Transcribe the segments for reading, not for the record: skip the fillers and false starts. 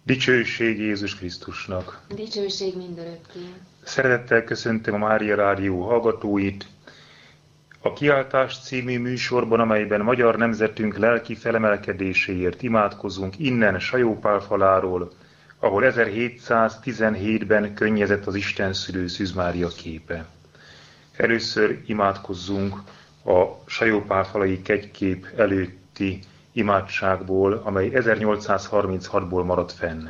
Dicsőség Jézus Krisztusnak! Dicsőség mindörökké! Szeretettel köszöntöm a Mária Rádió hallgatóit. A Kiáltás című műsorban, amelyben magyar nemzetünk lelki felemelkedéséért imádkozunk innen Sajópál faláról, ahol 1717-ben könnyezett az Istenszülő Szűz Mária képe. Először imádkozzunk a Sajópálfalai kegykép előtti imádságból, amely 1836-ból maradt fenn.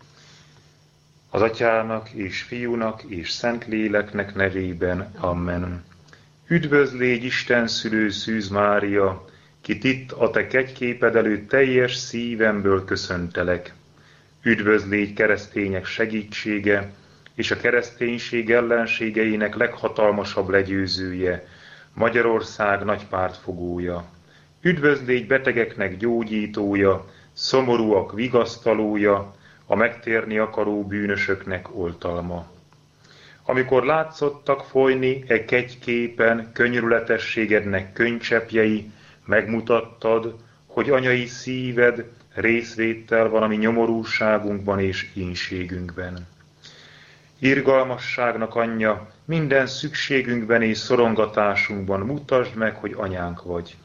Az Atyának és Fiúnak és Szentléleknek nevében. Amen. Üdvözlégy Isten szülő Szűz Mária, kit itt a te kegyképed előtt teljes szívemből köszöntelek. Üdvözlégy keresztények segítsége, és a kereszténység ellenségeinek leghatalmasabb legyőzője, Magyarország nagy pártfogója. Üdvözlégy betegeknek gyógyítója, szomorúak vigasztalója, a megtérni akaró bűnösöknek oltalma. Amikor látszottak folyni e kegyképen könyörületességednek könycseppjei, megmutattad, hogy anyai szíved részvéttel van a mi nyomorúságunkban és ínségünkben. Irgalmasságnak anyja, minden szükségünkben és szorongatásunkban mutasd meg, hogy anyánk vagy.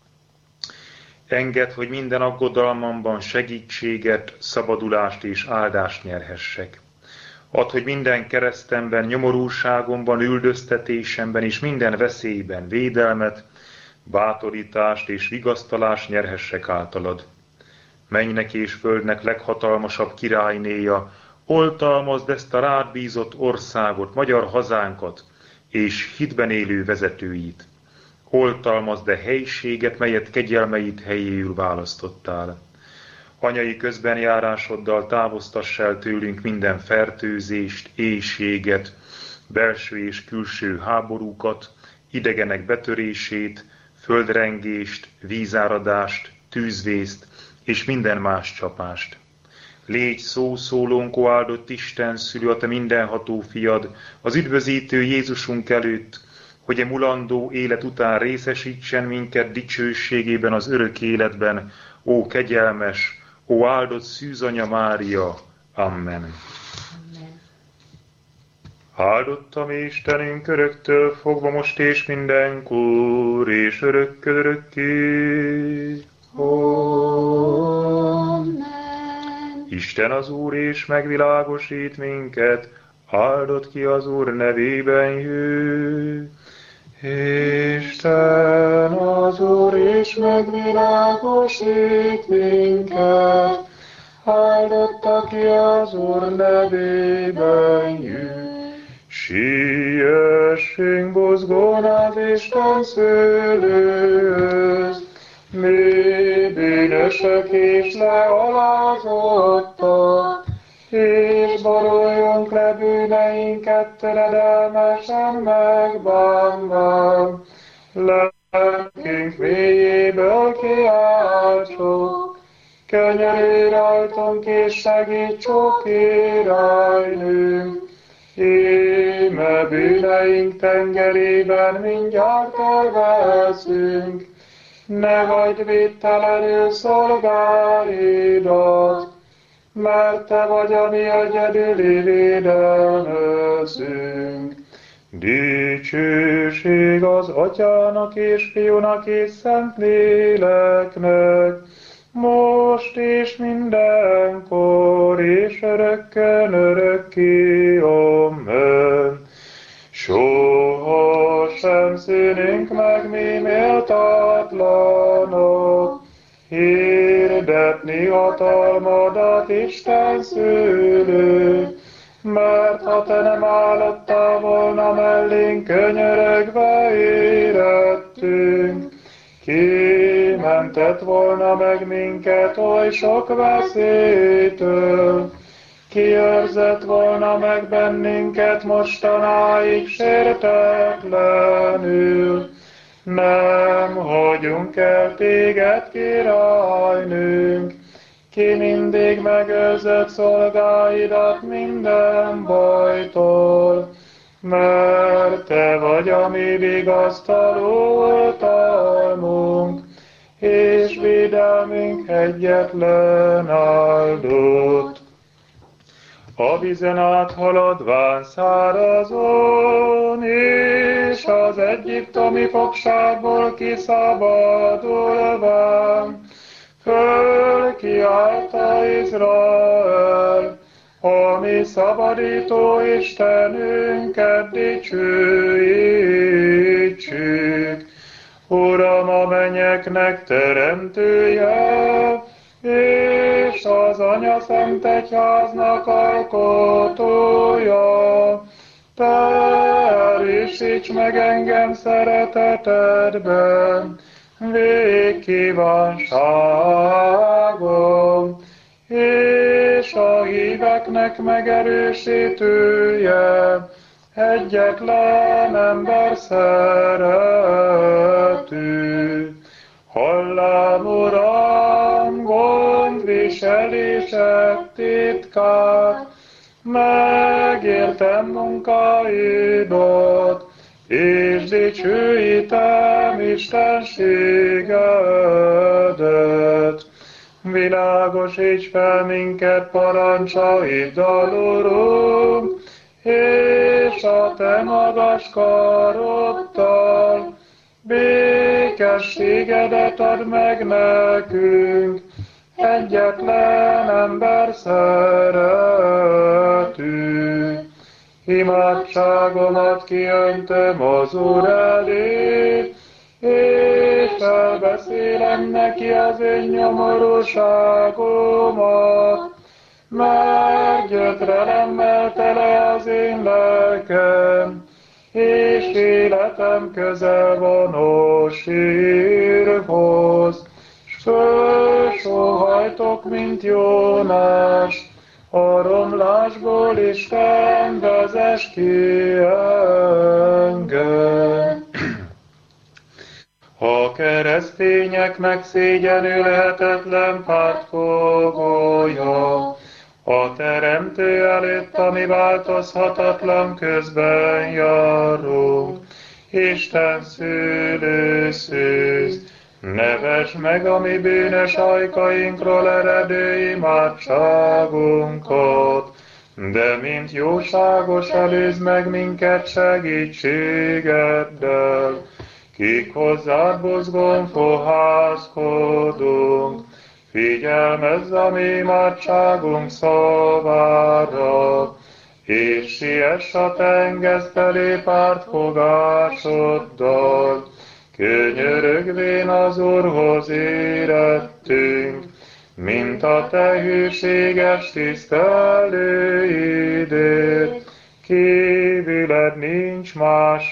Engedd, hogy minden aggodalmamban segítséget, szabadulást és áldást nyerhessek. Add, hogy minden keresztemben, nyomorúságomban, üldöztetésemben és minden veszélyben védelmet, bátorítást és vigasztalást nyerhessek általad. Mennynek és földnek leghatalmasabb királynéja, oltalmazd ezt a rád bízott országot, magyar hazánkat és hitben élő vezetőit. Oltalmazd a helyiséget, melyet kegyelmeid helyéül választottál. Anyai közbenjárásoddal távoztass el tőlünk minden fertőzést, éhséget, belső és külső háborúkat, idegenek betörését, földrengést, vízáradást, tűzvészt és minden más csapást. Légy szószólónkó áldott Isten szülő, a te mindenható fiad, az üdvözítő Jézusunk előtt, hogy a mulandó élet után részesítsen minket dicsőségében az örök életben, ó kegyelmes, ó áldott Szűz Anya Mária. Amen. Áldottam Istenünk öröktől fogva most és mindenkor, és örökké. Amen. Isten az Úr és megvilágosít minket, áldott ki az Úr nevében jő. Isten az Úr és megvilágosít minket, áldott aki az Úr nevében jő. Siessünk buzgón az Isten szőlőhöz, mi bűnösök és lealázottak, és boruljunk le bűneinket töredelmesen megbánván. Lelkünk mélyéből kiáltsuk, könyörülj rajtunk és segíts, ó királynőnk. Íme bűneink tengerében mindjárt elveszünk, ne hagyd védtelenül szolgáidat, mert te vagy a mi egyedüli védelmezünk. Dicsőség az Atyának és Fiúnak és Szentléleknek, most és mindenkor és örökkön örökké. Amen. Soha sem szűnünk meg mi méltatlanok, hirdetni hatalmadat, Isten szülő, mert ha te nem állottál volna mellénk, könyörögve érettünk. Kimentett volna meg minket oly sok veszélytől, kiőrzött volna meg bennünket mostanáig sértetlenül. Nem hagyunk el téged, királynőnk, ki mindig megőrzött szolgáidat minden bajtól, mert te vagy a mi vigasztaló oltalmunk, és védelmünk egyetlen áldott. a vízen áthaladván szárazon, és az egyiptomi fogságból kiszabadulván, fölkiáltta Izrael, a mi szabadító Istenünket dicsőítsük. Uram, a mennyeknek teremtője, és az Anya Szent Egyháznak alkotója, te erősíts meg engem szeretetedben, végkívánságom, és a híveknek megerősítője, egyetlen ember szerető. Hallám, Uram, gondviselések titkát, megértem munkáidat, és dicsőítem istenségedet. Világosíts fel minket parancsaiddal, Uram, és a te magas karoddal békességedet add meg nekünk, egyetlen ember szerető. Imádságomat kiöntöm az Úr elé, és elbeszélem neki az én nyomorúságomat, mert gyötrelemmel tele az én lelkem, és életem közel van a sírhoz, s fölsóhajtok, mint Jónás, a romlásból Isten vezess ki engem. A keresztényeknek szégyenülhetetlen pártfogója, a Teremtő előtt, ami változhatatlan közben járunk. Isten szülőszűz, nevesd meg a mi bűnös ajkainkról eredő imádságunkat, de mint jóságos előzd meg minket segítségeddel, kik hozzád buzgón fohászkodunk. Figyelmezz a mi imádságunk szavára, és siess a te engesztelé pártfogásoddal. Könyörögvén az Úrhoz érettünk, mint a te hűséges tisztelőidért. Kívüled nincs más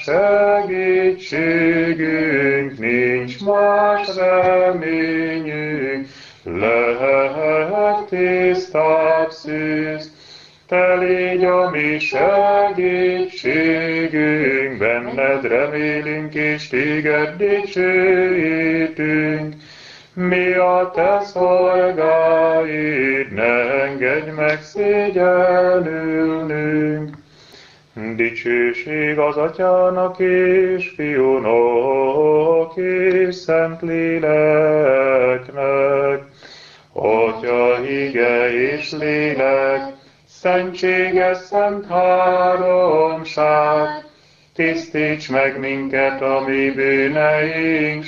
segítségünk, nincs más reményünk, lehet tisztább szűz. Te légy a mi segítségünk, benned remélünk és téged dicsőítünk. Mi a te szolgáid, ne engedj meg szégyenülnünk. Dicsőség az Atyának és Fiúnak és Szentléleknek. Atya, ige és lélek, szentséges szent háromság, tisztíts meg minket a mi bűneink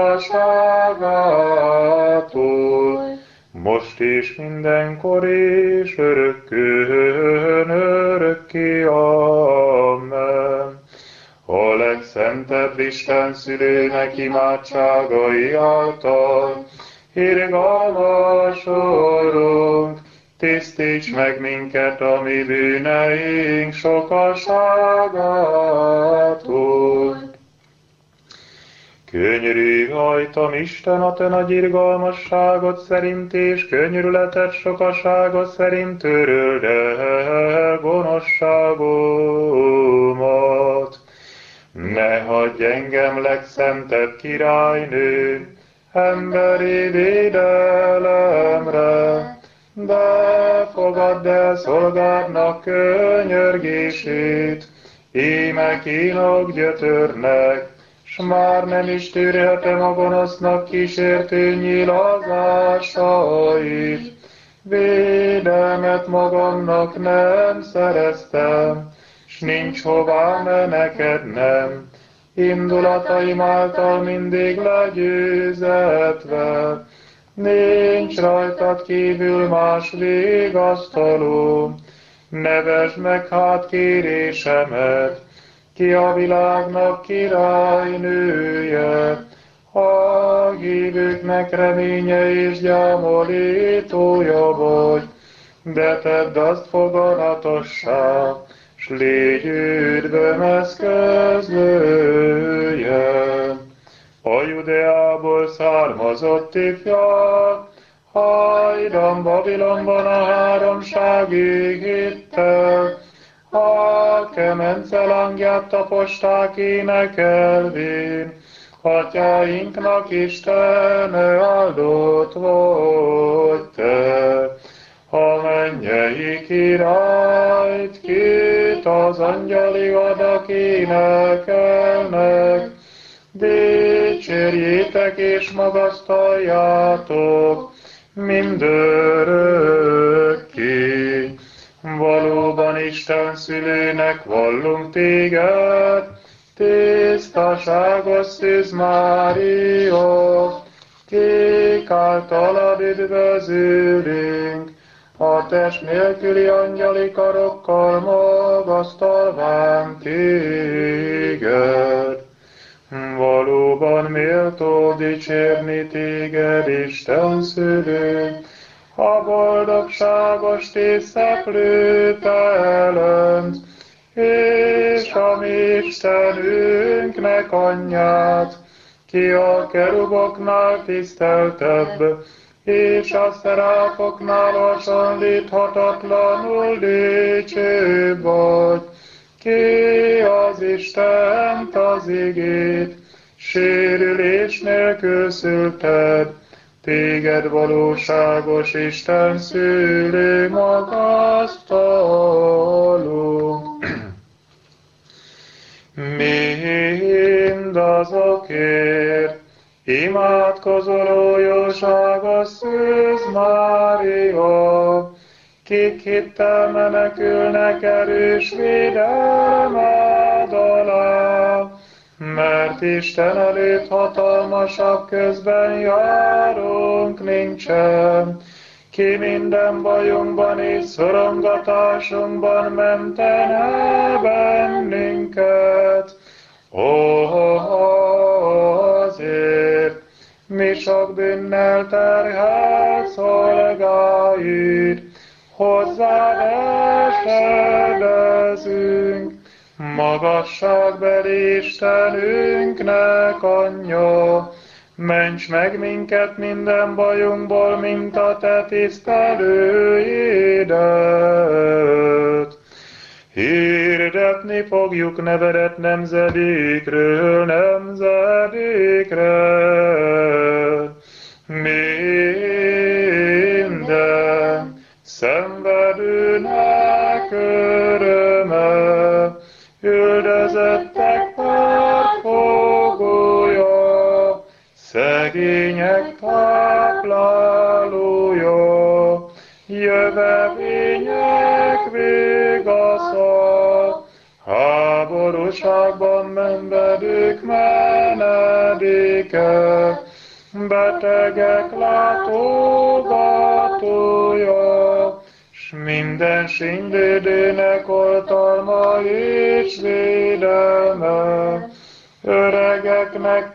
sokaságától, most és mindenkor és örökkön örökké. Amen. A legszentebb Isten szülőnek imádságai által irgalmas Urunk, tisztíts meg minket a mi bűneink sokaságától. Könyörű hajtam, Isten, a te nagy irgalmasságod szerint és könyörületed sokasága szerint töröld el gonoszságomat. Ne hagyj engem, legszentebb királynő, emberi védelemre, de fogadd el szolgádnak könyörgését, íme kínok gyötörnek, s már nem is tűrhetem a gonosznak kísértő nyilazásait. Védelmezz védelmet magamnak nem szereztem, s nincs hová menekednem, indulataim által mindig legyőzetve. Nincs rajtad kívül más vigasztaló, nevesd meg hát kérésemet, ki a világnak királynője, a hívőknek reménye és gyámolítója vagy, de tedd azt foganatossá, s légy üdvöm eszközlője. A Judeából származott ifjak, hajdan Babilonban a háromsági hittel, a kemence langját taposták énekelvén, atyáinknak Istene áldott vagy te. A mennyei királyt, kit az angyali adak énekelnek, dicsérjétek és magasztaljátok mindörökké. Valóban Isten szülőnek vallunk téged, tisztaságos Szűz Mária, kik általad üdvözülünk, a test nélküli angyali karokkal magasztalván téged. Valóban méltó dicsérni téged, Isten szülő, a boldogságos tészeplő telent, és a mi Istenünknek anyját, ki a keruboknál tiszteltebb, és a szeráfoknál hasonlíthatatlanul dicsőbb vagy, ki az Istent, az igét, sérülés nélkül szülted, téged valóságos Isten szülő magasztalunk. Mindazokért imádkozoló jóságos Szűz Mária, kik hittel menekülnek erős védelmed alá, mert Isten előtt hatalmasabb közben járunk nincsen, ki minden bajunkban és szorongatásunkban mentene bennünket. Azért mi sok bűnnel terhelt szolgáid, hozzád esedezünk, magasságbeli Istenünknek anyja, ments meg minket minden bajunkból, mint a te tisztelőidet. Hirdetni fogjuk nevedet nemzedékről nemzedékre. Minden szenvedőnek öröme, üldözöttek pártfogója, szegények táplálója, jövevények végasza, háborúságban menvedők menedéke, betegek látogatója, s minden sínylődőnek oltalma és védelme, öregeknek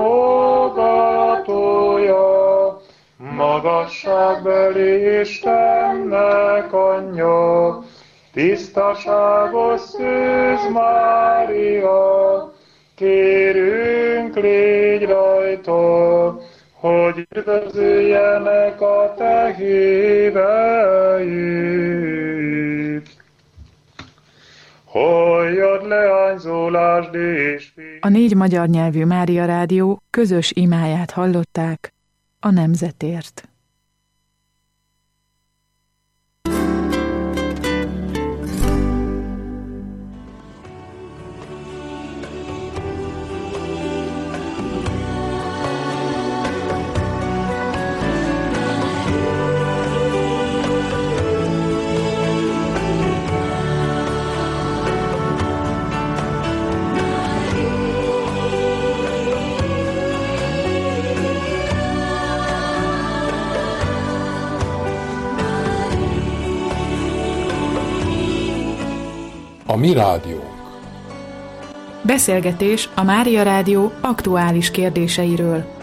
támogatója, magasságbeli Istennek anyja, tisztaságos Szűz Mária, kérünk, légy rajta, hogy üdvözüljenek a te híveid. Halljad leányzólást és A 4 magyar nyelvű Mária Rádió közös imáját hallották a nemzetért. A mi rádiónk. Beszélgetés a Mária Rádió aktuális kérdéseiről.